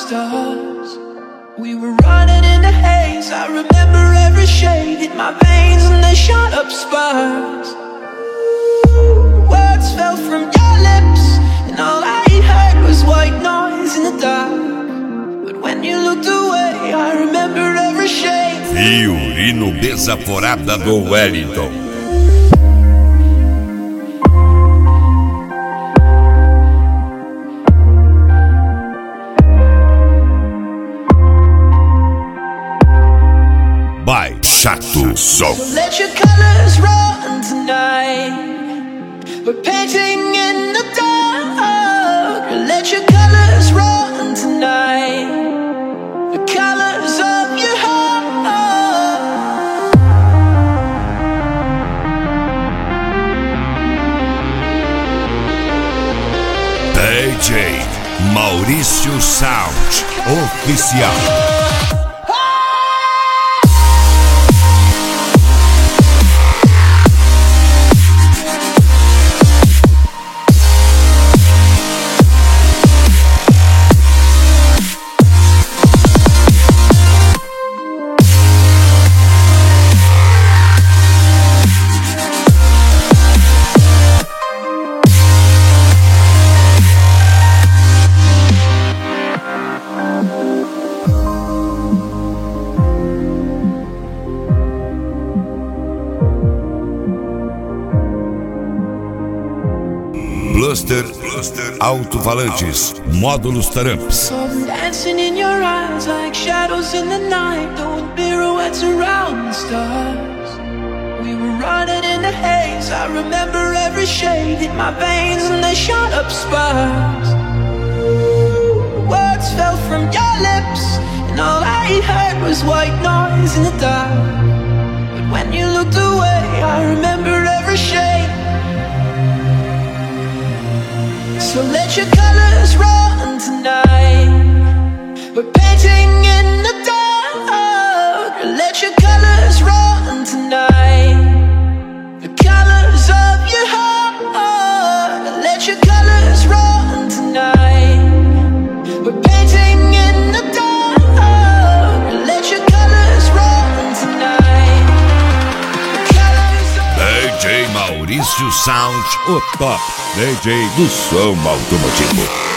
stars. We were running in the haze. I remember every shade in my veins, and they shot up sparks. Words fell from your lips, and all I heard was white noise in the dark. But when you looked away, I remember every shade. Violino Desaforada do Wellington. By Chato Som. So let your colors run tonight. We're painting in the dark. Let your colors run tonight. The colors of your heart. DJ Maurício Sound Oficial. Bluster Alto-Falantes, módulos Taramps. Dancing in your eyes like shadows in the night, doing pirouettes around the stars. We were running in the haze. I remember every shade in my veins, and they shot up sparks. Words fell from your lips, and all I heard was white noise in the dark. But when you looked away, I remember every shade. So let your colors run tonight. We're painting in the dark. Let your colors run tonight. The colors of your heart. Let your colors run tonight. We're painting in the dark. Let your colors run tonight. The colors of DJ Maurício Sound, o top DJ do som automotivo.